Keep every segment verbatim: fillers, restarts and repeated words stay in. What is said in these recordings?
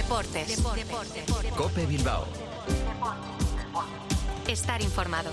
Deportes. Deportes. Deportes. COPE Bilbao. Estar informado.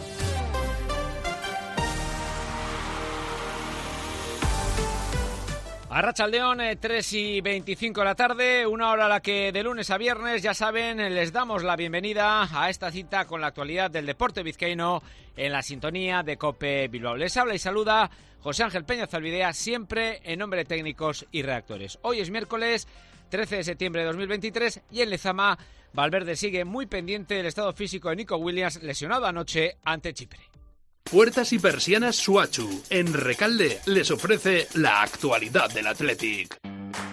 Arratsaldeon, eh, tres y veinticinco de la tarde, una hora a la que de lunes a viernes, ya saben, les damos la bienvenida a esta cita con la actualidad del deporte vizcaíno en la sintonía de COPE Bilbao. Les habla y saluda José Ángel Peña Zalbidea, siempre en nombre de técnicos y redactores. Hoy es miércoles trece de septiembre de dos mil veintitrés y en Lezama, Valverde sigue muy pendiente del estado físico de Nico Williams, lesionado anoche ante Chipre. Puertas y persianas Suachu, en Recalde, les ofrece la actualidad del Athletic.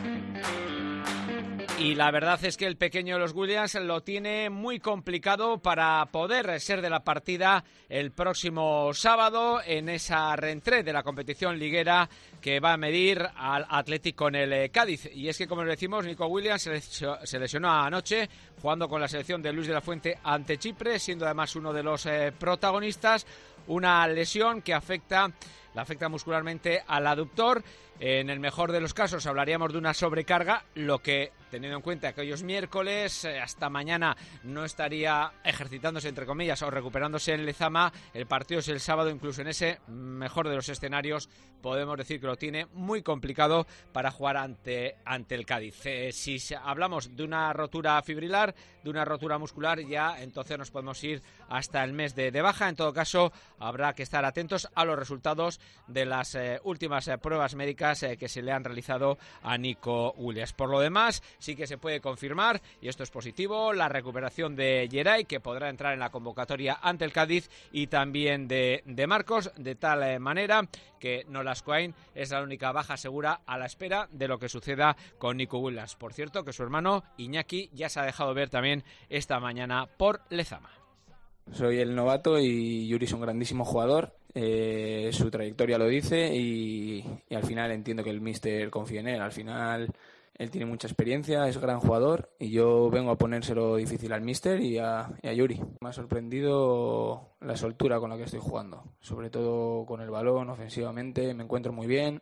Y la verdad es que el pequeño de los Williams lo tiene muy complicado para poder ser de la partida el próximo sábado en esa reentrée de la competición liguera que va a medir al Athletic con el Cádiz. Y es que, como les decimos, Nico Williams se lesionó anoche jugando con la selección de Luis de la Fuente ante Chipre, siendo además uno de los eh, protagonistas. Una lesión que afecta, la afecta muscularmente al aductor. En el mejor de los casos hablaríamos de una sobrecarga, lo que, teniendo en cuenta que hoy es miércoles, hasta mañana no estaría ejercitándose, entre comillas, o recuperándose en Lezama. El partido es el sábado, incluso en ese mejor de los escenarios podemos decir que lo tiene muy complicado para jugar ante, ante el Cádiz. Eh, si hablamos de una rotura fibrilar, de una rotura muscular, ya entonces nos podemos ir hasta el mes de, de baja. En todo caso, habrá que estar atentos a los resultados de las eh, últimas eh, pruebas médicas que se le han realizado a Nico Williams. Por lo demás, sí que se puede confirmar, y esto es positivo, la recuperación de Geray, que podrá entrar en la convocatoria ante el Cádiz, y también de, de Marcos, de tal manera que Nolas Coain es la única baja segura a la espera de lo que suceda con Nico Williams. Por cierto, que su hermano Iñaki ya se ha dejado ver también esta mañana por Lezama. Soy el novato y Yuri es un grandísimo jugador. Eh, su trayectoria lo dice y, y al final entiendo que el míster confía en él. Al final él tiene mucha experiencia, es gran jugador y yo vengo a ponérselo difícil al míster y a, y a Yuri. Me ha sorprendido la soltura con la que estoy jugando, sobre todo con el balón, ofensivamente, me encuentro muy bien.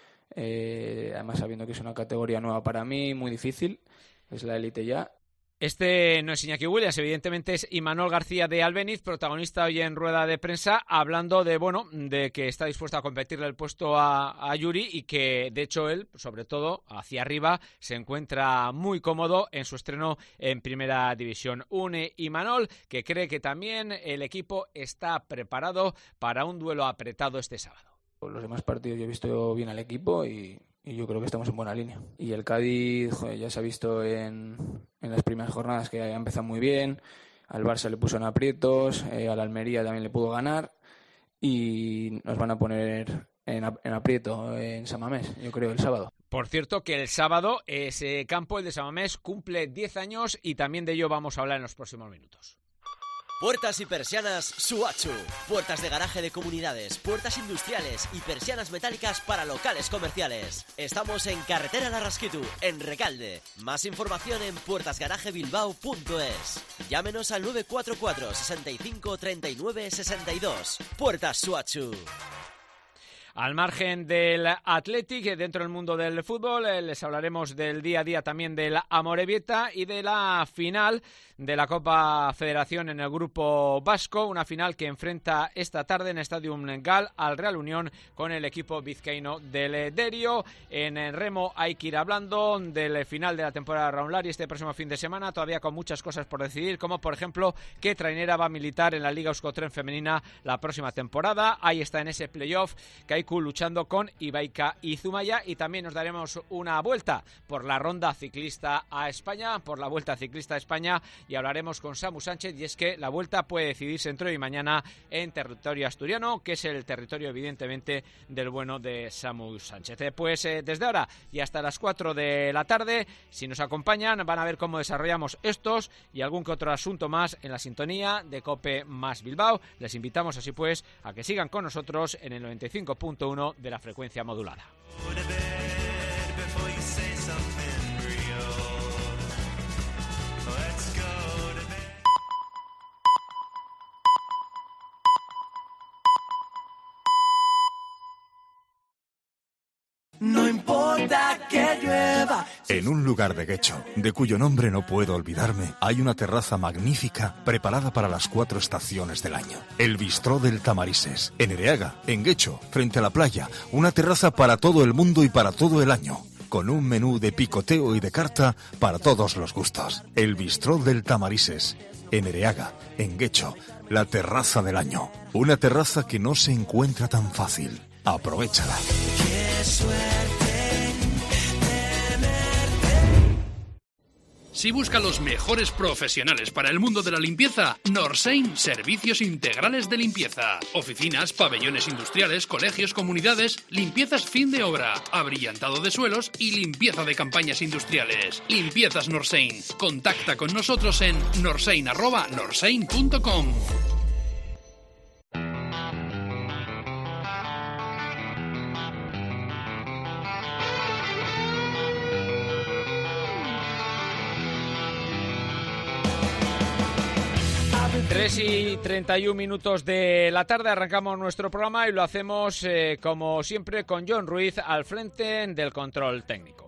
Eh, además sabiendo que es una categoría nueva para mí, muy difícil, es la élite ya. Este no es Iñaki Williams, evidentemente es Imanol García de Albeniz, protagonista hoy en rueda de prensa, hablando de bueno de que está dispuesto a competirle el puesto a, a Yuri y que de hecho él, sobre todo hacia arriba, se encuentra muy cómodo en su estreno en Primera División. Un Imanol que cree que también el equipo está preparado para un duelo apretado este sábado. Los demás partidos yo he visto bien al equipo y, y yo creo que estamos en buena línea. Y el Cádiz, joder, ya se ha visto en, en las primeras jornadas que ha empezado muy bien. Al Barça le puso en aprietos, eh, al Almería también le pudo ganar y nos van a poner en, en aprieto en San Mamés, yo creo, el sábado. Por cierto, que el sábado ese campo, el de San Mamés, cumple diez años y también de ello vamos a hablar en los próximos minutos. Puertas y persianas Suachu. Puertas de garaje de comunidades, puertas industriales y persianas metálicas para locales comerciales. Estamos en Carretera Larrasquitu, en Recalde. Más información en puertas garaje bilbao punto es. Llámenos al nueve cuatro cuatro, sesenta y cinco, treinta y nueve, sesenta y dos. Puertas Suachu. Al margen del Athletic, dentro del mundo del fútbol, les hablaremos del día a día también del Amorebieta y de la final de la Copa Federación en el Grupo Vasco, una final que enfrenta esta tarde en Stadium Gal al Real Unión con el equipo vizcaíno del Derio. En el remo hay que ir hablando del final de la temporada Raunlari este próximo fin de semana, todavía con muchas cosas por decidir, como por ejemplo qué trainera va a militar en la Liga Euskotren femenina la próxima temporada. Ahí está en ese playoff que hay luchando con Ibaika y Zumaya, y también nos daremos una vuelta por la ronda ciclista a España, por la Vuelta Ciclista a España, y hablaremos con Samu Sánchez, y es que la Vuelta puede decidirse entre hoy y mañana en territorio asturiano, que es el territorio evidentemente del bueno de Samu Sánchez. Pues eh, desde ahora y hasta las cuatro de la tarde, si nos acompañan, van a ver cómo desarrollamos estos y algún que otro asunto más en la sintonía de COPE más Bilbao. Les invitamos así pues a que sigan con nosotros en el noventa y cinco punto uno de la frecuencia modulada. No importa que llueva En un lugar de Guecho, de cuyo nombre no puedo olvidarme, hay una terraza magnífica preparada para las cuatro estaciones del año. El Bistró del Tamarises, en Ereaga, en Guecho, frente a la playa. Una terraza para todo el mundo y para todo el año, con un menú de picoteo y de carta para todos los gustos. El Bistró del Tamarises, en Ereaga, en Guecho, la terraza del año. Una terraza que no se encuentra tan fácil. Aprovéchala. Qué suerte Si busca los mejores profesionales para el mundo de la limpieza, Norsein Servicios Integrales de Limpieza. Oficinas, pabellones industriales, colegios, comunidades, limpiezas fin de obra, abrillantado de suelos y limpieza de campañas industriales. Limpiezas Norsein. Contacta con nosotros en norsein arroba norsein punto com. tres y treinta y un minutos de la tarde arrancamos nuestro programa y lo hacemos eh, como siempre con John Ruiz al frente del control técnico.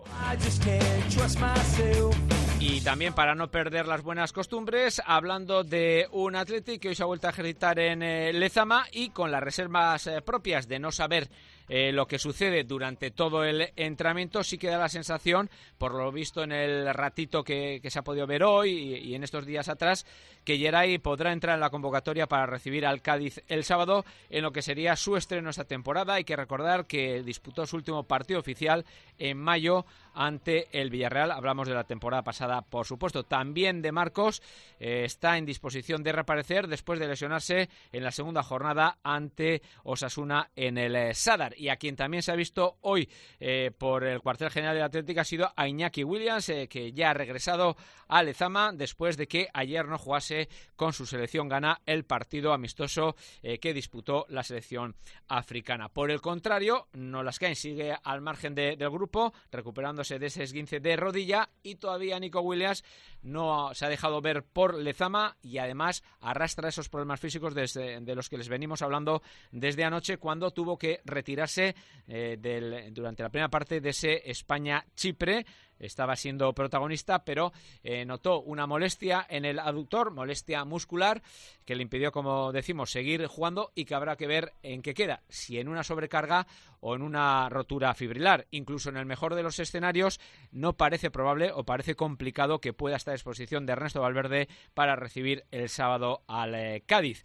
Y también para no perder las buenas costumbres, hablando de un Athletic que hoy se ha vuelto a ejercitar en eh, Lezama y con las reservas eh, propias de no saber Eh, lo que sucede durante todo el entrenamiento, sí que da la sensación, por lo visto en el ratito que, que se ha podido ver hoy y, y en estos días atrás, que Geray podrá entrar en la convocatoria para recibir al Cádiz el sábado en lo que sería su estreno esta temporada. Hay que recordar que disputó su último partido oficial en mayo ante el Villarreal. Hablamos de la temporada pasada, por supuesto. También de Marcos eh, está en disposición de reaparecer después de lesionarse en la segunda jornada ante Osasuna en el eh, Sadar. Y a quien también se ha visto hoy eh, por el cuartel general del Atlético ha sido a Iñaki Williams, eh, que ya ha regresado a Lezama después de que ayer no jugase con su selección ghana el partido amistoso eh, que disputó la selección africana. Por el contrario, Nolascain sigue al margen de, del grupo, recuperándose de ese esguince de rodilla, y todavía Nico Williams no se ha dejado ver por Lezama y además arrastra esos problemas físicos desde, de los que les venimos hablando desde anoche, cuando tuvo que retirarse Eh, del, durante la primera parte de ese España-Chipre. Estaba siendo protagonista, pero eh, notó una molestia en el aductor, molestia muscular, que le impidió, como decimos, seguir jugando y que habrá que ver en qué queda, si en una sobrecarga o en una rotura fibrilar. Incluso en el mejor de los escenarios no parece probable o parece complicado que pueda estar a disposición de Ernesto Valverde para recibir el sábado al eh, Cádiz.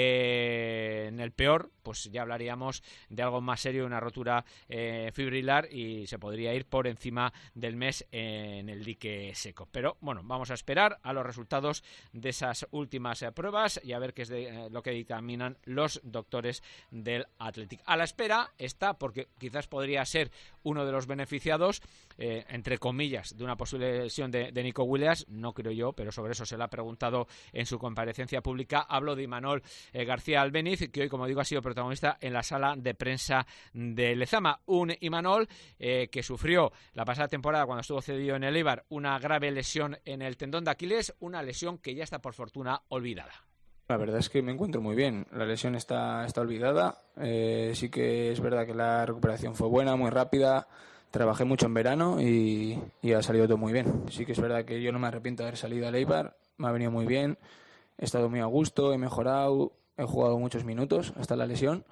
Eh, en el peor, pues ya hablaríamos de algo más serio, una rotura eh, fibrilar, y se podría ir por encima del mes en el dique seco. Pero bueno, vamos a esperar a los resultados de esas últimas eh, pruebas y a ver qué es de, eh, lo que dictaminan los doctores del Athletic. A la espera está, porque quizás podría ser uno de los beneficiados, eh, entre comillas, de una posible lesión de, de Nico Williams. No creo yo, pero sobre eso se le ha preguntado en su comparecencia pública. Hablo de Imanol eh, García Albeniz, que hoy, como digo, ha sido protagonista en la sala de prensa de Lezama. Un Imanol eh, que sufrió la pasada temporada, cuando estuvo cedido en el Eibar, una grave lesión en el tendón de Aquiles, una lesión que ya está por fortuna olvidada. La verdad es que me encuentro muy bien. La lesión está, está olvidada. Eh, sí que es verdad que la recuperación fue buena, muy rápida. Trabajé mucho en verano y, y ha salido todo muy bien. Sí que es verdad que yo no me arrepiento de haber salido al Eibar. Me ha venido muy bien. He estado muy a gusto, he mejorado, he jugado muchos minutos hasta la lesión.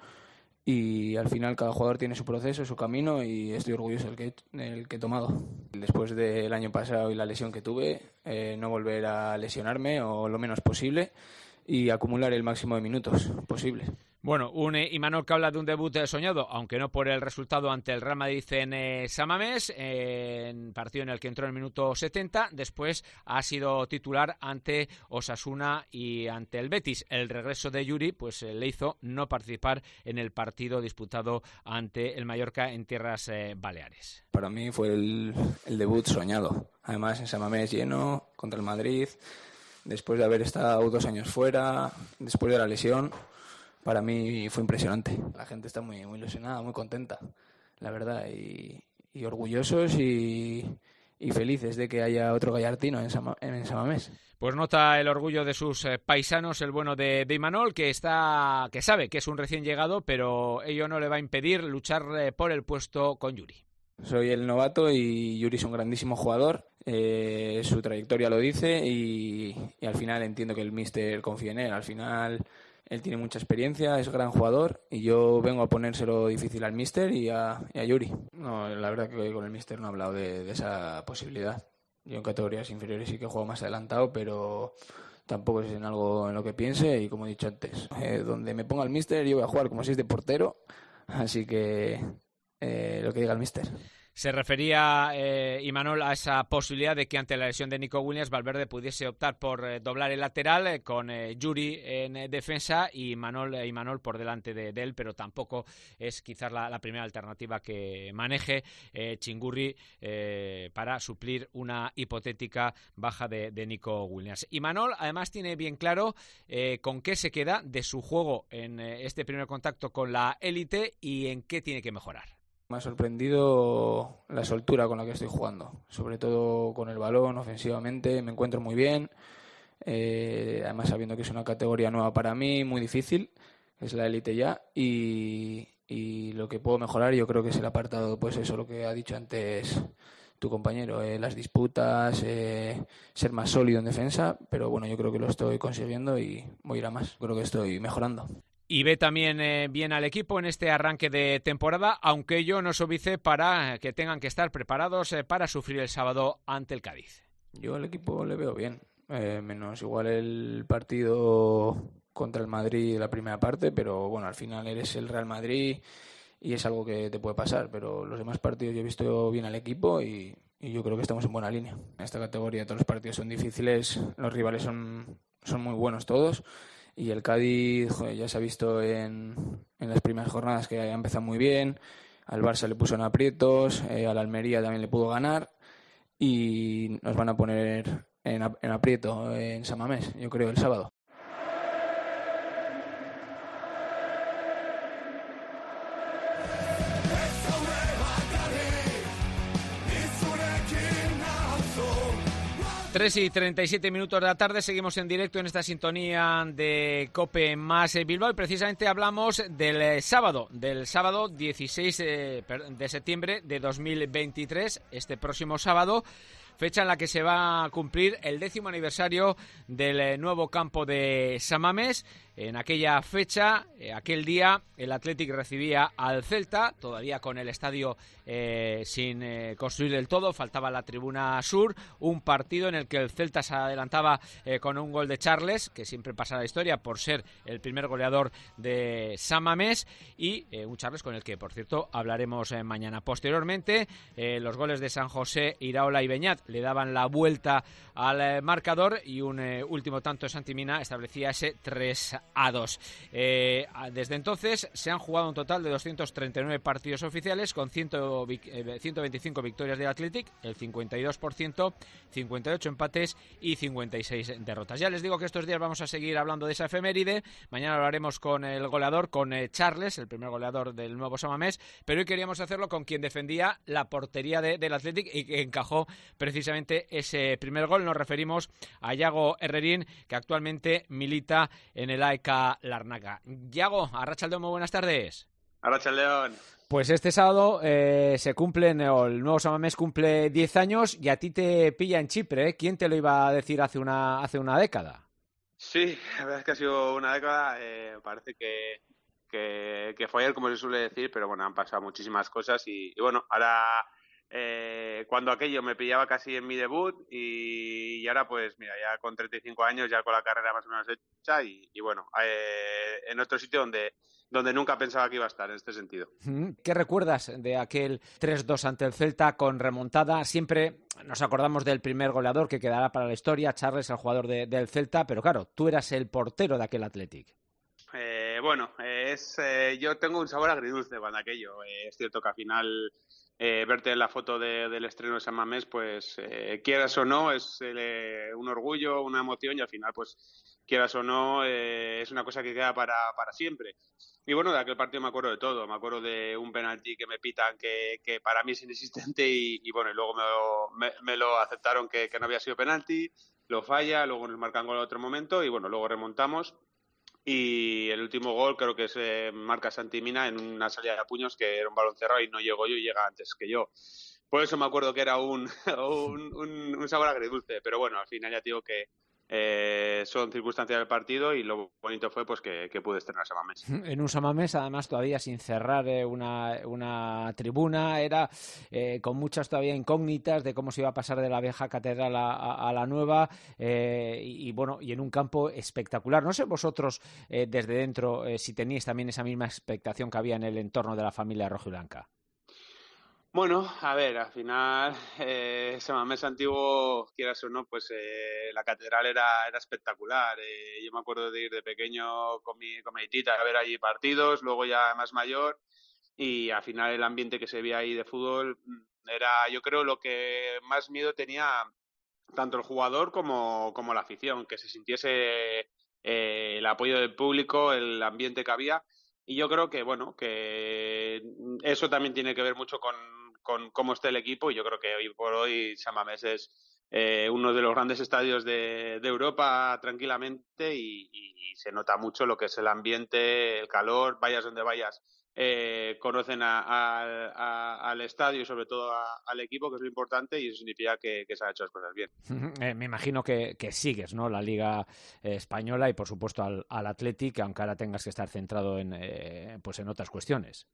Y al final cada jugador tiene su proceso, su camino, y estoy orgulloso del que, del que he tomado. Después del año pasado y la lesión que tuve, eh, no volver a lesionarme o lo menos posible y acumular el máximo de minutos posible. Bueno, un eh, Imanol que habla de un debut eh, soñado, aunque no por el resultado ante el Real Madrid en eh, San Mamés, eh, en partido en el que entró en el minuto setenta. Después ha sido titular ante Osasuna y ante el Betis. El regreso de Yuri pues eh, le hizo no participar en el partido disputado ante el Mallorca en tierras eh, baleares. Para mí fue el, el debut soñado. Además, en San Mamés lleno, contra el Madrid, después de haber estado dos años fuera, después de la lesión. Para mí fue impresionante. La gente está muy, muy ilusionada, muy contenta, la verdad, y, y orgullosos y, y felices de que haya otro Gallartino en San, en San Mamés. Pues nota el orgullo de sus eh, paisanos, el bueno de, de Imanol, que está, que sabe que es un recién llegado, pero ello no le va a impedir luchar eh, por el puesto con Yuri. Soy el novato y Yuri es un grandísimo jugador. Eh, su trayectoria lo dice y, y al final entiendo que el míster confía en él. Al final él tiene mucha experiencia, es gran jugador y yo vengo a ponérselo difícil al míster y a, y a Yuri. No, la verdad que con el míster no he hablado de, de esa posibilidad. Yo en categorías inferiores sí que juego más adelantado, pero tampoco es en algo en lo que piense y como he dicho antes, eh, donde me ponga el míster yo voy a jugar como si es de portero, así que eh, lo que diga el míster. Se refería eh, Imanol a esa posibilidad de que ante la lesión de Nico Williams Valverde pudiese optar por eh, doblar el lateral eh, con eh, Yuri en eh, defensa y Imanol, eh, Imanol por delante de, de él, pero tampoco es quizás la, la primera alternativa que maneje eh, Chingurri eh, para suplir una hipotética baja de, de Nico Williams. Imanol además tiene bien claro eh, con qué se queda de su juego en eh, este primer contacto con la élite y en qué tiene que mejorar. Me ha sorprendido la soltura con la que estoy jugando, sobre todo con el balón, ofensivamente, me encuentro muy bien, eh, además sabiendo que es una categoría nueva para mí, muy difícil, es la élite ya, y, y lo que puedo mejorar yo creo que es el apartado, pues eso, lo que ha dicho antes tu compañero, eh, las disputas, eh, ser más sólido en defensa, pero bueno, yo creo que lo estoy consiguiendo y voy a ir a más, creo que estoy mejorando. Y ve también eh, bien al equipo en este arranque de temporada, aunque ello no es óbice para que tengan que estar preparados eh, para sufrir el sábado ante el Cádiz. Yo al equipo le veo bien, eh, menos igual el partido contra el Madrid la primera parte, pero bueno, al final eres el Real Madrid y es algo que te puede pasar, pero los demás partidos yo he visto bien al equipo y, y yo creo que estamos en buena línea. En esta categoría todos los partidos son difíciles, los rivales son, son muy buenos todos. Y el Cádiz, joder, ya se ha visto en, en las primeras jornadas que ha empezado muy bien, al Barça le puso en aprietos, eh, al Almería también le pudo ganar y nos van a poner en, en aprieto en San Mamés, yo creo, el sábado. tres y treinta y siete minutos de la tarde, seguimos en directo en esta sintonía de COPE más Bilbao y precisamente hablamos del sábado, del sábado dieciséis de septiembre de dos mil veintitrés, este próximo sábado, fecha en la que se va a cumplir el décimo aniversario del nuevo campo de San Mamés. En aquella fecha, eh, aquel día, el Athletic recibía al Celta, todavía con el estadio eh, sin eh, construir del todo, faltaba la tribuna sur, un partido en el que el Celta se adelantaba eh, con un gol de Charles, que siempre pasa la historia por ser el primer goleador de San Mamés, y eh, un Charles con el que, por cierto, hablaremos eh, mañana. Posteriormente, eh, los goles de San José, Iraola y Beñat le daban la vuelta al eh, marcador y un eh, último tanto de Santi Mina establecía ese tres a dos. Eh, desde entonces se han jugado un total de doscientos treinta y nueve partidos oficiales con ciento veinticinco victorias del Athletic, el cincuenta y dos por ciento, cincuenta y ocho empates y cincuenta y seis derrotas. Ya les digo que estos días vamos a seguir hablando de esa efeméride. Mañana hablaremos con el goleador, con eh, Charles, el primer goleador del nuevo San Mamés, pero hoy queríamos hacerlo con quien defendía la portería de, del Athletic y que encajó precisamente ese primer gol. Nos referimos a Yago Herrerín, que actualmente milita en el A E K Larnaca. Yago, arratsaldeon, muy buenas tardes. Arratsaldeon. Pues este sábado eh, se cumplen, o el nuevo San Mamés cumple diez años y a ti te pilla en Chipre, ¿eh? ¿Quién te lo iba a decir hace una, hace una década? Sí, la verdad es que ha sido una década, eh, parece que, que, que fue ayer, como se suele decir, pero bueno, han pasado muchísimas cosas y, y bueno, ahora... Eh, cuando aquello me pillaba casi en mi debut y, y ahora pues mira, ya con treinta y cinco años, ya con la carrera más o menos hecha y, y bueno, eh, en otro sitio donde, donde nunca pensaba que iba a estar en este sentido. ¿Qué recuerdas de aquel tres dos ante el Celta con remontada? Siempre nos acordamos del primer goleador que quedará para la historia, Charles, el jugador de, del Celta, pero claro, tú eras el portero de aquel Athletic. Eh, bueno, eh, es eh, yo tengo un sabor agridulce cuando aquello. Eh, es cierto que al final eh, verte en la foto de, del estreno de San Mamés, pues eh, quieras o no, es eh, un orgullo, una emoción y al final, pues quieras o no, eh, es una cosa que queda para, para siempre. Y bueno, de aquel partido me acuerdo de todo. Me acuerdo de un penalti que me pitan que, que para mí es inexistente y, y bueno, y luego me lo, me, me lo aceptaron que, que no había sido penalti, lo falla, luego nos marcan gol en otro momento y bueno, luego remontamos. y el último gol creo que se marca Santi Mina en una salida de puños que era un balón cerrado y no llegó yo y llega antes que yo. Por eso me acuerdo que era un, un, un, un sabor agridulce, pero bueno, al final ya te digo que eh, son circunstancias del partido y lo bonito fue pues que, que pude estrenar San Mamés. En un San Mamés, además, todavía sin cerrar eh, una, una tribuna, era eh, con muchas todavía incógnitas de cómo se iba a pasar de la vieja catedral a, a, a la nueva eh, y, y bueno, y en un campo espectacular. No sé vosotros eh, desde dentro eh, si teníais también esa misma expectación que había en el entorno de la familia rojiblanca. Bueno, a ver, al final, eh, San Mamés antiguo, quieras o no, pues eh, la catedral era, era espectacular. Eh, yo me acuerdo de ir de pequeño con mi, con mi tita a ver allí partidos, luego ya más mayor, y al final el ambiente que se veía ahí de fútbol era, yo creo, lo que más miedo tenía tanto el jugador como, como la afición, que se sintiese eh, el apoyo del público, el ambiente que había. Y yo creo que, bueno, que eso también tiene que ver mucho con, con cómo está el equipo y yo creo que hoy por hoy San Mamés es eh, uno de los grandes estadios de, de Europa tranquilamente y, y se nota mucho lo que es el ambiente, el calor, vayas donde vayas. Eh, conocen a, a, a, al estadio y sobre todo a, al equipo, que es lo importante, y eso significa que, que se han hecho las cosas bien. Eh, me imagino que, que sigues, ¿no?, la Liga eh, Española y por supuesto al, al Athletic, aunque ahora tengas que estar centrado en, eh, pues en otras cuestiones.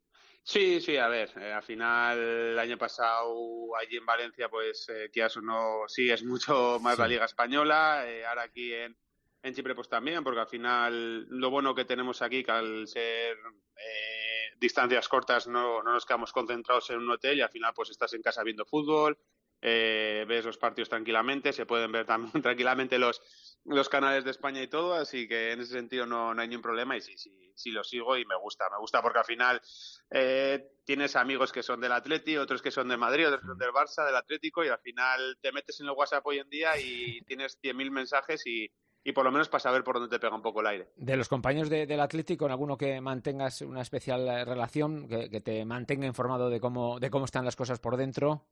Sí, sí, a ver, eh, al final el año pasado allí en Valencia, pues eh, quizás o no, sí es mucho más sí. La Liga Española, eh, ahora aquí en En Chipre pues también, porque al final lo bueno que tenemos aquí, que al ser eh, distancias cortas no, no nos quedamos concentrados en un hotel y al final pues estás en casa viendo fútbol, eh, ves los partidos tranquilamente, se pueden ver también tranquilamente los, los canales de España y todo, así que en ese sentido no, no hay ningún problema y sí, sí, sí lo sigo y me gusta, me gusta porque al final eh, tienes amigos que son del Atleti, otros que son de Madrid, otros que son del Barça, del Atlético y al final te metes en el WhatsApp hoy en día y tienes cien mil mensajes y y por lo menos para saber por dónde te pega un poco el aire. De los compañeros de, del Atlético, ¿en alguno que mantengas una especial relación, que, que te mantenga informado de cómo, de cómo están las cosas por dentro?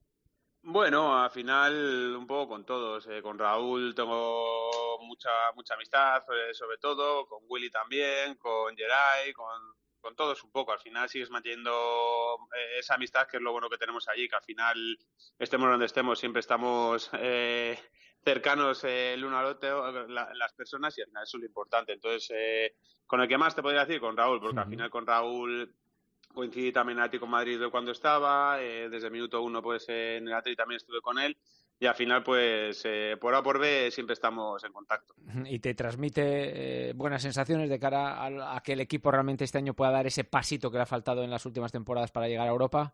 Bueno, al final un poco con todos. Eh, con Raúl tengo mucha mucha amistad, sobre, sobre todo, con Willy también, con Geray, con, con todos un poco. Al final sigues manteniendo eh, esa amistad, que es lo bueno que tenemos allí, que al final, estemos donde estemos, siempre estamos Eh, cercanos eh, el uno al otro, la, las personas, y al final eso es lo importante. Entonces, eh, con el que más te podría decir, con Raúl, porque uh-huh. al final con Raúl coincidí también en Atlético de Madrid cuando estaba, eh, desde el minuto uno pues eh, en el Atlético también estuve con él, y al final pues eh, por A por B siempre estamos en contacto. ¿Y te transmite eh, buenas sensaciones de cara a, a que el equipo realmente este año pueda dar ese pasito que le ha faltado en las últimas temporadas para llegar a Europa?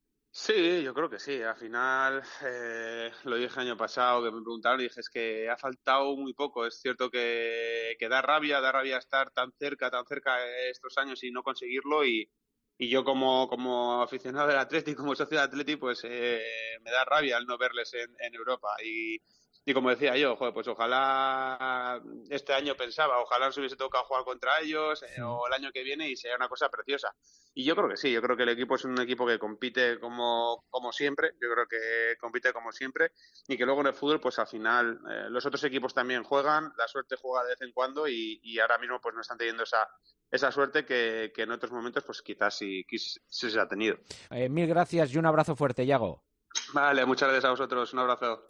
Sí, yo creo que sí. Al final, eh, lo dije el año pasado, que me preguntaron y dije, es que ha faltado muy poco. Es cierto que, que da rabia, da rabia estar tan cerca, tan cerca estos años y no conseguirlo. Y, y yo como, como aficionado del Atleti, como socio del Atleti, pues eh, me da rabia el no verles en, en Europa. Y, y como decía yo, joder, pues ojalá este año pensaba, ojalá nos hubiese tocado jugar contra ellos eh, sí. o el año que viene y sea una cosa preciosa. Y yo creo que sí, yo creo que el equipo es un equipo que compite como, como siempre, yo creo que compite como siempre y que luego en el fútbol pues al final eh, los otros equipos también juegan, la suerte juega de vez en cuando y, y ahora mismo pues no están teniendo esa, esa suerte que, que en otros momentos pues quizás sí, sí se ha tenido. Eh, mil gracias y un abrazo fuerte, Yago. Vale, muchas gracias a vosotros, un abrazo.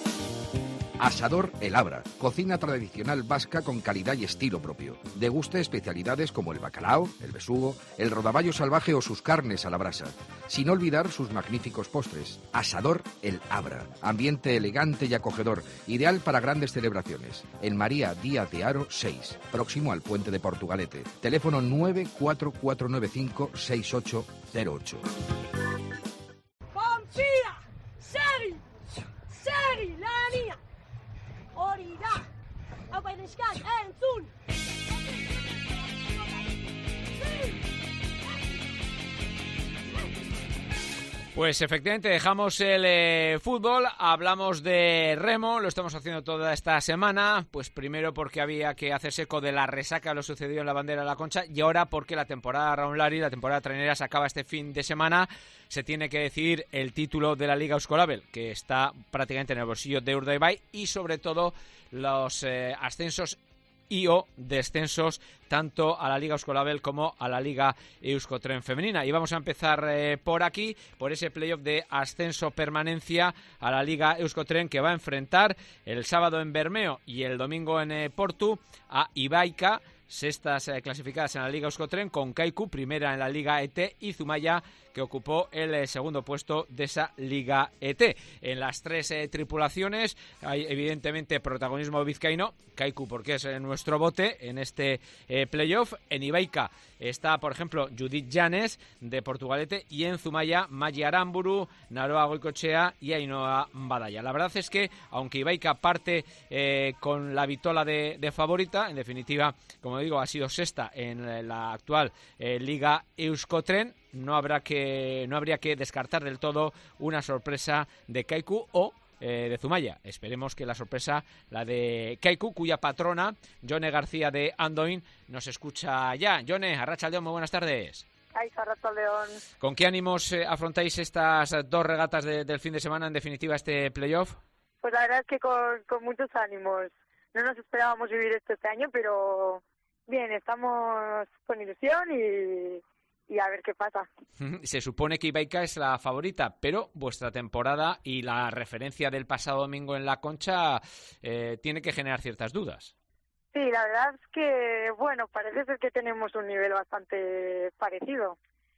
Asador El Abra, cocina tradicional vasca con calidad y estilo propio. Deguste especialidades como el bacalao, el besugo, el rodaballo salvaje o sus carnes a la brasa. Sin olvidar sus magníficos postres. Asador El Abra, ambiente elegante y acogedor, ideal para grandes celebraciones. En María Díaz de Haro seis, próximo al puente de Portugalete. Teléfono nueve cuatro cuatro nueve cinco seis ocho cero ocho. Confía, Seri, Seri, la niña. Orida, Aguadiscan, Enzun. Pues efectivamente dejamos el eh, fútbol, hablamos de remo, lo estamos haciendo toda esta semana, pues primero porque había que hacerse eco de la resaca de lo sucedido en la Bandera de la Concha y ahora porque la temporada Raúl Lari, la temporada trainera se acaba este fin de semana, se tiene que decidir el título de la Liga Euskolabel, que está prácticamente en el bolsillo de Urdaibai y sobre todo los eh, ascensos y o descensos tanto a la Liga Euskolabel como a la Liga Euskotren femenina. Y vamos a empezar eh, por aquí, por ese playoff de ascenso-permanencia a la Liga Euskotren, que va a enfrentar el sábado en Bermeo y el domingo en eh, Portu a Ibaica, sextas eh, clasificadas en la Liga Euskotren, con Kaiku, primera en la Liga E T, y Zumaya, que ocupó el eh, segundo puesto de esa Liga E T. En las tres eh, tripulaciones hay evidentemente protagonismo vizcaíno, Kaiku porque es eh, nuestro bote en este eh, playoff. En Ibaica está, por ejemplo, Judith Llanes de Portugalete, y en Zumaya, Magi Aramburu, Naroa Goicochea y Ainhoa Badalla. La verdad es que, aunque Ibaica parte eh, con la vitola de, de favorita, en definitiva, como digo, ha sido sexta en la actual eh, Liga Euskotren, no habrá que no habría que descartar del todo una sorpresa de Kaiku o eh, de Zumaya. Esperemos que la sorpresa, la de Kaiku, cuya patrona, Yone García de Andoin, nos escucha ya. Yone, Arratsaldeon, muy buenas tardes. Ay, Arratsaldeon. ¿Con qué ánimos eh, afrontáis estas dos regatas de, del fin de semana, en definitiva, este playoff? Pues la verdad es que con, con muchos ánimos. No nos esperábamos vivir esto este año, pero bien, estamos con ilusión y... y a ver qué pasa. Se supone que Ibaica es la favorita, pero vuestra temporada y la referencia del pasado domingo en la Concha eh, tiene que generar ciertas dudas. Sí, la verdad es que, bueno, parece ser que tenemos un nivel bastante parecido.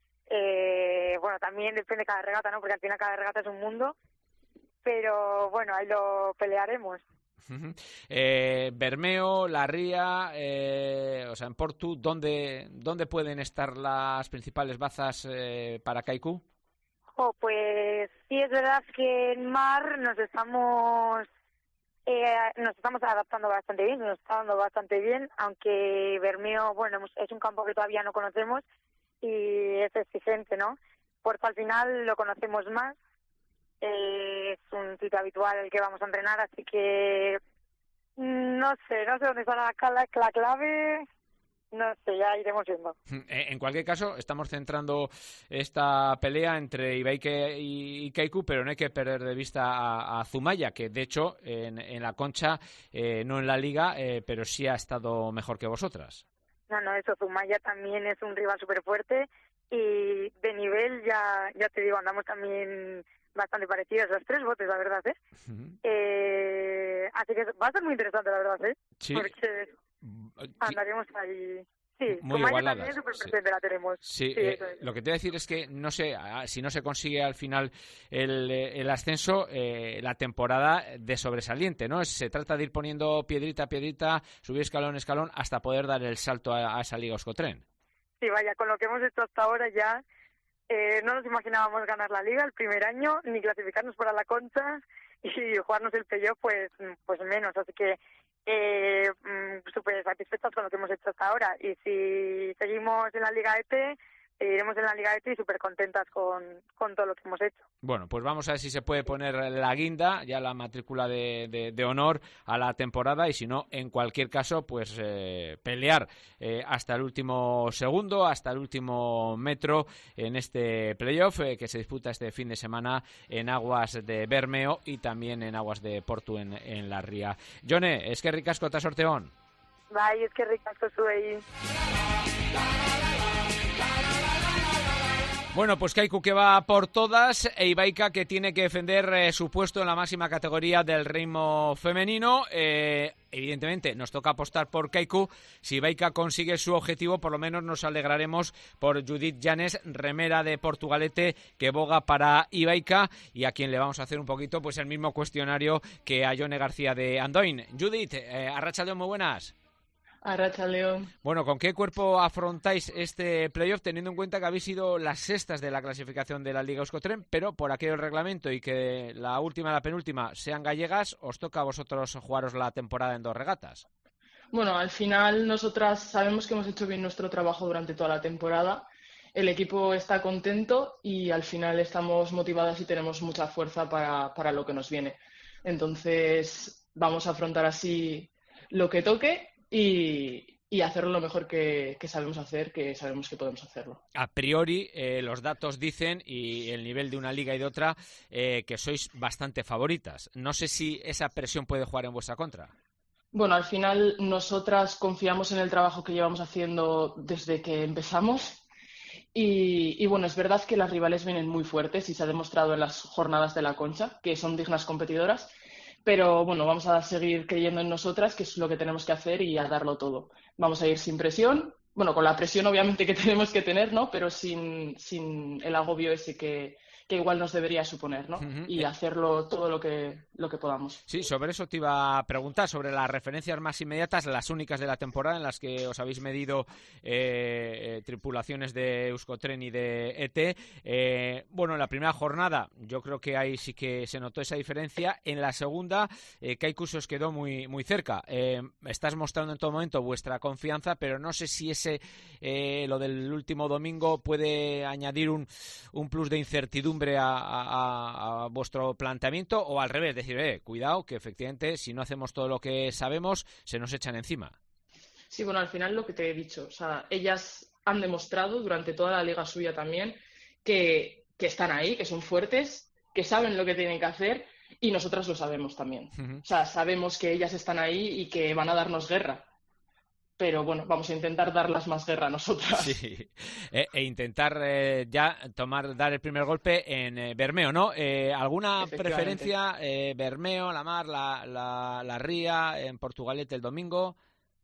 Eh, bueno, también depende de cada regata, ¿no? Porque al final cada regata es un mundo, pero bueno, ahí lo pelearemos. Eh, Bermeo, La Ría, eh, o sea, en Portu, ¿dónde, dónde pueden estar las principales bazas eh, para Kaiku? Oh, pues sí, es verdad que en mar nos estamos eh, nos estamos adaptando bastante bien, nos está dando bastante bien, aunque Bermeo, bueno, es un campo que todavía no conocemos y es exigente, ¿no? Puerto al final lo conocemos más. Eh, es un sitio habitual el que vamos a entrenar, así que no sé, no sé dónde está la, la, la clave, no sé, ya iremos viendo. En cualquier caso, estamos centrando esta pelea entre Ibaica y, y Kaiku, pero no hay que perder de vista a, a Zumaya, que de hecho en, en la Concha, eh, no en la Liga, eh, pero sí ha estado mejor que vosotras. No, no, eso, Zumaya también es un rival súper fuerte y de nivel, ya, ya te digo, andamos también bastante parecidos los tres botes, la verdad, ¿eh? Uh-huh. eh así que va a ser muy interesante, la verdad, ¿eh? Sí. Porque andaremos ahí. Sí, muy igualadas. También súper presente, sí. La tenemos. Sí, sí eh, eso es. Lo que te voy a decir es que no sé, si no se consigue al final el, el ascenso, eh, la temporada de sobresaliente, ¿no? Se trata de ir poniendo piedrita a piedrita, subir escalón a escalón, hasta poder dar el salto a, a esa Liga Euskotren. Sí, vaya, con lo que hemos hecho hasta ahora ya, Eh, no nos imaginábamos ganar la Liga el primer año, ni clasificarnos para la Concha y jugarnos el playoff, pues, pues menos. Así que eh, súper satisfechos con lo que hemos hecho hasta ahora. Y si seguimos en la Liga E T, seguiremos en la Liga E T y súper contentas con, con todo lo que hemos hecho. Bueno, pues vamos a ver si se puede poner la guinda, ya la matrícula de, de, de honor a la temporada, y si no, en cualquier caso, pues eh, pelear eh, hasta el último segundo, hasta el último metro en este playoff eh, que se disputa este fin de semana en aguas de Bermeo y también en aguas de Portu en, en La Ría. Jone, es que ricasco ta sorteón. Bai, es que ricasco zuei. Bueno, pues Kaiku que va por todas e Ibaica que tiene que defender eh, su puesto en la máxima categoría del reino femenino. Eh, evidentemente nos toca apostar por Kaiku. Si Ibaica consigue su objetivo, por lo menos nos alegraremos por Judith Llanes, remera de Portugalete, que boga para Ibaica y a quien le vamos a hacer un poquito pues el mismo cuestionario que a Yone García de Andoin. Judith, eh, arratsaldeon, muy buenas. Arratsaldeon. Bueno, ¿con qué cuerpo afrontáis este playoff, teniendo en cuenta que habéis sido las sextas de la clasificación de la Liga Euskotren, pero por aquello del reglamento y que la última y la penúltima sean gallegas, os toca a vosotros jugaros la temporada en dos regatas? Bueno, al final nosotras sabemos que hemos hecho bien nuestro trabajo durante toda la temporada. El equipo está contento y al final estamos motivadas y tenemos mucha fuerza para, para lo que nos viene. Entonces vamos a afrontar así lo que toque Y, y hacerlo lo mejor que, que sabemos hacer, que sabemos que podemos hacerlo. A priori, eh, los datos dicen, y el nivel de una liga y de otra, eh, que sois bastante favoritas. No sé si esa presión puede jugar en vuestra contra. Bueno, al final nosotras confiamos en el trabajo que llevamos haciendo desde que empezamos. Y, y bueno, es verdad que las rivales vienen muy fuertes y se ha demostrado en las jornadas de la Concha que son dignas competidoras, pero bueno, vamos a seguir creyendo en nosotras, que es lo que tenemos que hacer, y a darlo todo. Vamos a ir sin presión, bueno, con la presión obviamente que tenemos que tener, ¿no? Pero sin, sin el agobio ese que, que igual nos debería suponer, ¿no? Uh-huh. Y hacerlo todo lo que, lo que podamos. Sí, sobre eso te iba a preguntar, sobre las referencias más inmediatas, las únicas de la temporada en las que os habéis medido eh, eh, tripulaciones de Euskotren y de E T. Eh, bueno, en la primera jornada yo creo que ahí sí que se notó esa diferencia. En la segunda, eh, Kaikus os quedó muy, muy cerca. Eh, estás mostrando en todo momento vuestra confianza, pero no sé si ese eh, lo del último domingo puede añadir un, un plus de incertidumbre A, a, a vuestro planteamiento, o al revés, decir, eh, cuidado, que efectivamente si no hacemos todo lo que sabemos se nos echan encima. Sí, bueno, al final lo que te he dicho, o sea, ellas han demostrado durante toda la liga suya también que, que están ahí, que son fuertes, que saben lo que tienen que hacer, y nosotras lo sabemos también. Uh-huh. O sea, sabemos que ellas están ahí y que van a darnos guerra. Pero bueno, vamos a intentar darlas más guerra a nosotras. Sí, e, e intentar eh, ya tomar, dar el primer golpe en eh, Bermeo, ¿no? Eh, ¿Alguna preferencia? Eh, Bermeo, la Mar, la, la, la Ría, en Portugalete el domingo.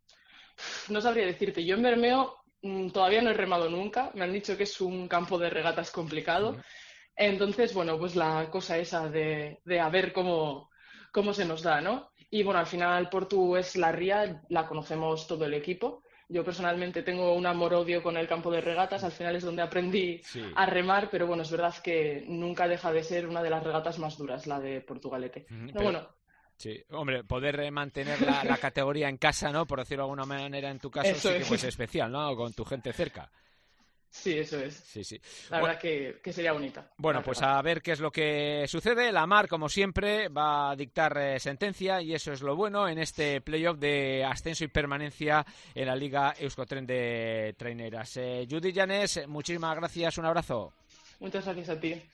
No sabría decirte. Yo en Bermeo mmm, todavía no he remado nunca. Me han dicho que es un campo de regatas complicado. Uh-huh. Entonces, bueno, pues la cosa esa de, de a ver cómo, cómo se nos da, ¿no? Y bueno, al final Portu es la Ría, la conocemos todo el equipo. Yo personalmente tengo un amor-odio con el campo de regatas, al final es donde aprendí sí. a remar, pero bueno, es verdad que nunca deja de ser una de las regatas más duras, la de Portugalete. Mm, pero, pero bueno. Sí, hombre, poder mantener la, la categoría en casa, ¿no? Por decirlo de alguna manera, en tu caso eso sí que es. pues especial, ¿no? Con tu gente cerca. Sí, eso es. Sí, sí. La bueno, verdad que, que sería bonita. Bueno, pues a ver qué es lo que sucede. La Mar, como siempre, va a dictar eh, sentencia, y eso es lo bueno en este playoff de ascenso y permanencia en la Liga Euskotren de Traineras. Eh, Judith Llanes, muchísimas gracias, un abrazo. Muchas gracias a ti.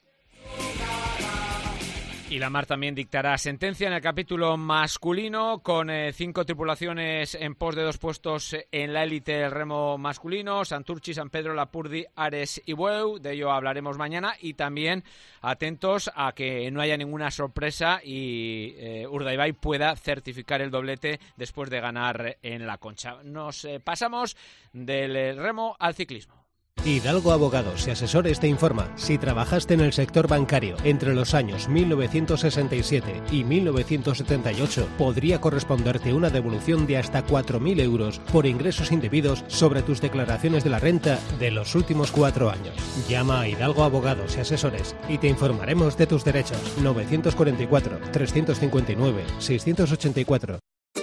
Y la Mar también dictará sentencia en el capítulo masculino, con eh, cinco tripulaciones en pos de dos puestos en la élite del remo masculino: Santurchi, San Pedro, Lapurdi, Ares y Bueu. De ello hablaremos mañana, y también atentos a que no haya ninguna sorpresa y eh, Urdaibai pueda certificar el doblete después de ganar en la Concha. Nos eh, pasamos del remo al ciclismo. Hidalgo Abogados y Asesores te informa. Si trabajaste en el sector bancario entre los años mil novecientos sesenta y siete y mil novecientos setenta y ocho, podría corresponderte una devolución de hasta cuatro mil euros por ingresos indebidos sobre tus declaraciones de la renta de los últimos cuatro años. Llama a Hidalgo Abogados y Asesores y te informaremos de tus derechos. novecientos cuarenta y cuatro, trescientos cincuenta y nueve, seiscientos ochenta y cuatro.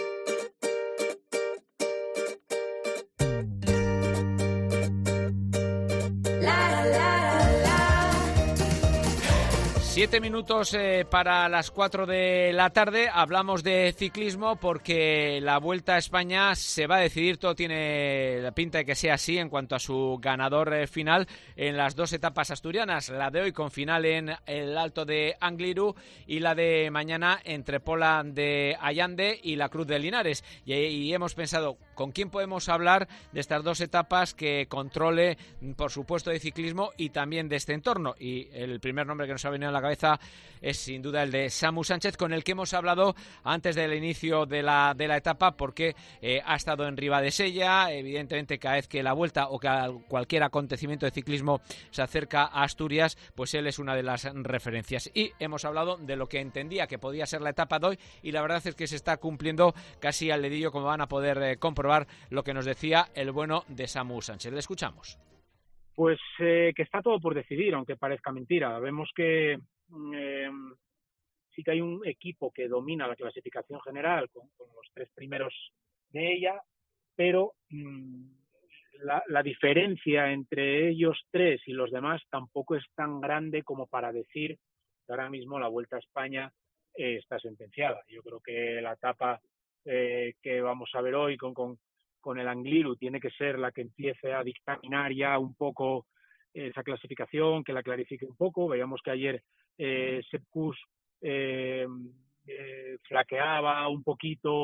Siete minutos eh, para las cuatro de la tarde. Hablamos de ciclismo porque la Vuelta a España se va a decidir, todo tiene la pinta de que sea así en cuanto a su ganador eh, final en las dos etapas asturianas, la de hoy con final en el Alto de Angliru y la de mañana entre Pola de Allande y la Cruz de Linares. Y, y hemos pensado, ¿con quién podemos hablar de estas dos etapas que controle, por supuesto, de ciclismo y también de este entorno? Y el primer nombre que nos ha venido a la cabeza es sin duda el de Samu Sánchez, con el que hemos hablado antes del inicio de la, de la etapa, porque eh, ha estado en Ribadesella. Evidentemente, cada vez que la Vuelta o que cualquier acontecimiento de ciclismo se acerca a Asturias, pues él es una de las referencias. Y hemos hablado de lo que entendía que podía ser la etapa de hoy, y la verdad es que se está cumpliendo casi al dedillo, como van a poder eh, comprobar lo que nos decía el bueno de Samu Sánchez. Le escuchamos. Pues eh, que está todo por decidir, aunque parezca mentira. Vemos que eh, sí que hay un equipo que domina la clasificación general con, con los tres primeros de ella, pero mmm, la, la diferencia entre ellos tres y los demás tampoco es tan grande como para decir que ahora mismo la Vuelta a España eh, está sentenciada. Yo creo que la etapa eh, que vamos a ver hoy con, con con el Angliru tiene que ser la que empiece a dictaminar ya un poco esa clasificación, que la clarifique un poco. Veíamos que ayer eh, Sepp Kuss eh, eh, flaqueaba un poquito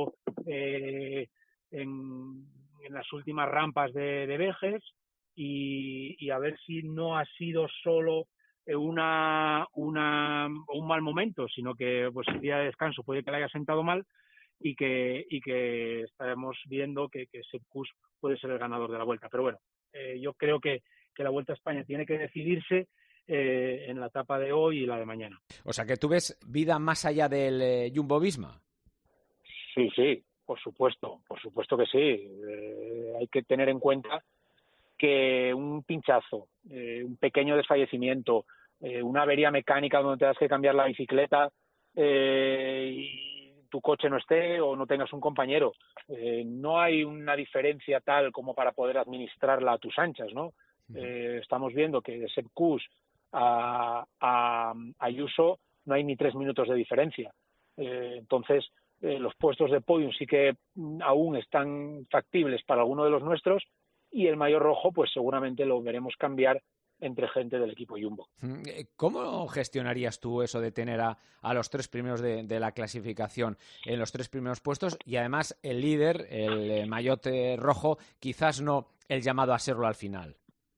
eh, en, en las últimas rampas de, de Vejes y, y a ver si no ha sido solo una, una un mal momento, sino que pues el día de descanso puede que le haya sentado mal y que y que estaremos viendo que, que Sepp Kuss puede ser el ganador de la Vuelta. Pero bueno, eh, yo creo que, que la Vuelta a España tiene que decidirse eh, en la etapa de hoy y la de mañana. O sea, que tú ves vida más allá del eh, Jumbo-Visma. Sí, sí, por supuesto, por supuesto que sí. Eh, hay que tener en cuenta que un pinchazo, eh, un pequeño desfallecimiento, eh, una avería mecánica donde tengas que cambiar la bicicleta eh, y tu coche no esté o no tengas un compañero, eh, no hay una diferencia tal como para poder administrarla a tus anchas, ¿no? Eh, estamos viendo que de Sepp Kuss a, a, a Ayuso no hay ni tres minutos de diferencia. Eh, entonces, eh, los puestos de podium sí que aún están factibles para alguno de los nuestros, y el maillot rojo pues seguramente lo veremos cambiar entre gente del equipo Jumbo. ¿Cómo gestionarías tú eso de tener a, a los tres primeros de, de la clasificación en los tres primeros puestos y además el líder, el maillot rojo, quizás no el llamado a serlo al final?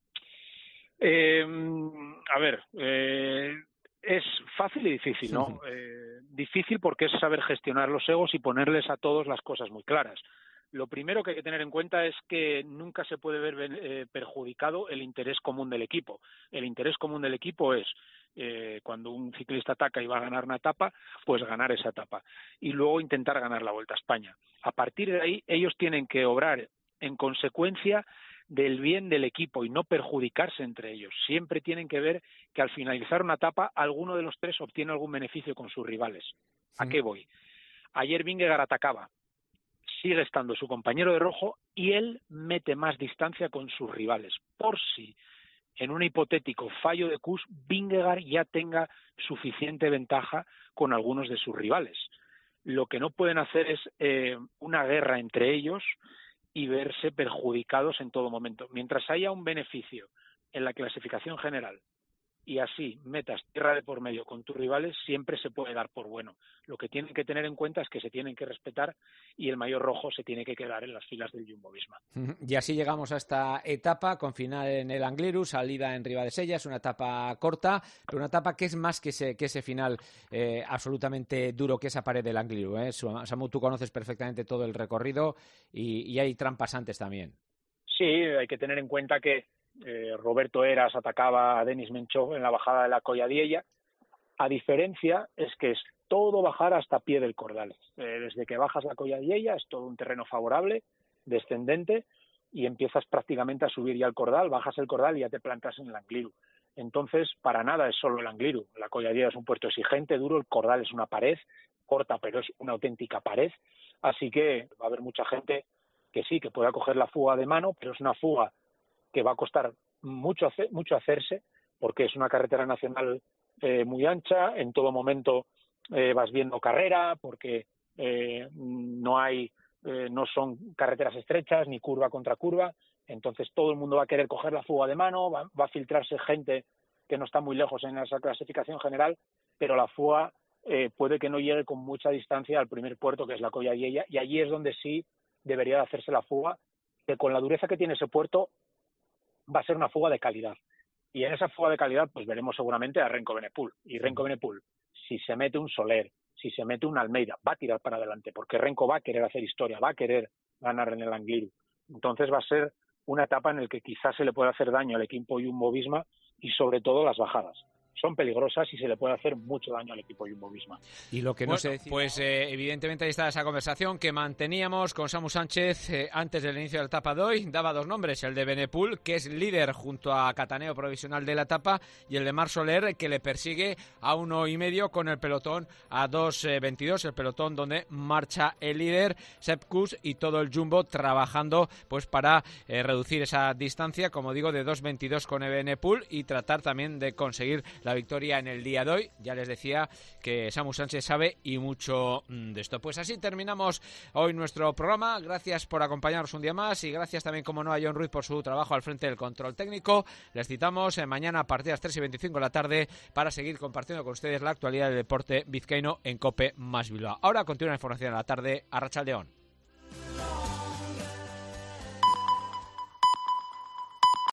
Eh, a ver, eh, es fácil y difícil, ¿no? Eh, difícil porque es saber gestionar los egos y ponerles a todos las cosas muy claras. Lo primero que hay que tener en cuenta es que nunca se puede ver eh, perjudicado el interés común del equipo. El interés común del equipo es, eh, cuando un ciclista ataca y va a ganar una etapa, pues ganar esa etapa. Y luego intentar ganar la Vuelta a España. A partir de ahí, ellos tienen que obrar en consecuencia del bien del equipo y no perjudicarse entre ellos. Siempre tienen que ver que al finalizar una etapa, alguno de los tres obtiene algún beneficio con sus rivales. ¿A qué voy? Ayer Vingegaard atacaba. Sigue estando su compañero de rojo y él mete más distancia con sus rivales, por si en un hipotético fallo de Kuss, Vingegaard ya tenga suficiente ventaja con algunos de sus rivales. Lo que no pueden hacer es eh, una guerra entre ellos y verse perjudicados en todo momento. Mientras haya un beneficio en la clasificación general y así metas tierra de por medio con tus rivales, siempre se puede dar por bueno. Lo que tienen que tener en cuenta es que se tienen que respetar y el maillot rojo se tiene que quedar en las filas del Jumbo-Visma. Y así llegamos a esta etapa con final en el Angliru, salida en Ribadesella. Es una etapa corta, pero una etapa que es más que ese, que ese final eh, absolutamente duro, que esa pared del Angliru, ¿eh? Samu, tú conoces perfectamente todo el recorrido y, y hay trampas antes también. Sí, hay que tener en cuenta que Eh, Roberto Heras atacaba a Denis Menchov en la bajada de la Colladiella. A diferencia es que es todo bajar hasta pie del Cordal. Eh, desde que bajas la Colladiella es todo un terreno favorable, descendente, y empiezas prácticamente a subir ya el Cordal, bajas el Cordal y ya te plantas en el Angliru. Entonces, para nada es solo el Angliru. La Colladiella es un puerto exigente, duro, el Cordal es una pared, corta, pero es una auténtica pared. Así que va a haber mucha gente que sí, que pueda coger la fuga de mano, pero es una fuga que va a costar mucho, hacer, mucho hacerse, porque es una carretera nacional eh, muy ancha, en todo momento eh, vas viendo carrera, porque eh, no hay, eh, no son carreteras estrechas, ni curva contra curva, entonces todo el mundo va a querer coger la fuga de mano, va, va a filtrarse gente que no está muy lejos en esa clasificación general, pero la fuga eh, puede que no llegue con mucha distancia al primer puerto, que es la Colladiella, y allí es donde sí debería de hacerse la fuga, que con la dureza que tiene ese puerto va a ser una fuga de calidad. Y en esa fuga de calidad pues veremos seguramente a Renko Benepul. Y Renko Benepul, si se mete un Soler, si se mete un Almeida, va a tirar para adelante, porque Renko va a querer hacer historia, va a querer ganar en el Angliru. Entonces va a ser una etapa en la que quizás se le pueda hacer daño al equipo Jumbo-Visma y sobre todo las bajadas. Son peligrosas y se le puede hacer mucho daño al equipo Jumbo-Visma. Y lo que no bueno, se decía... Pues eh, evidentemente ahí está esa conversación que manteníamos con Samu Sánchez eh, antes del inicio de la etapa de hoy. Daba dos nombres, el de Benepul, que es líder junto a Cataneo provisional de la etapa, y el de Marc Soler, que le persigue a uno y medio con el pelotón a dos veintidós, el pelotón donde marcha el líder Sepp Kuss y todo el Jumbo trabajando pues para eh, reducir esa distancia, como digo, de dos veintidós con Benepul y tratar también de conseguir la victoria en el día de hoy. Ya les decía que Samu Sánchez sabe y mucho de esto. Pues así terminamos hoy nuestro programa. Gracias por acompañarnos un día más y gracias también, como no, a John Ruiz por su trabajo al frente del control técnico. Les citamos eh, mañana a partir de las tres y veinticinco de la tarde para seguir compartiendo con ustedes la actualidad del deporte vizcaíno en COPE más Bilbao. Ahora continúa la información de la tarde. Arratsaldeon.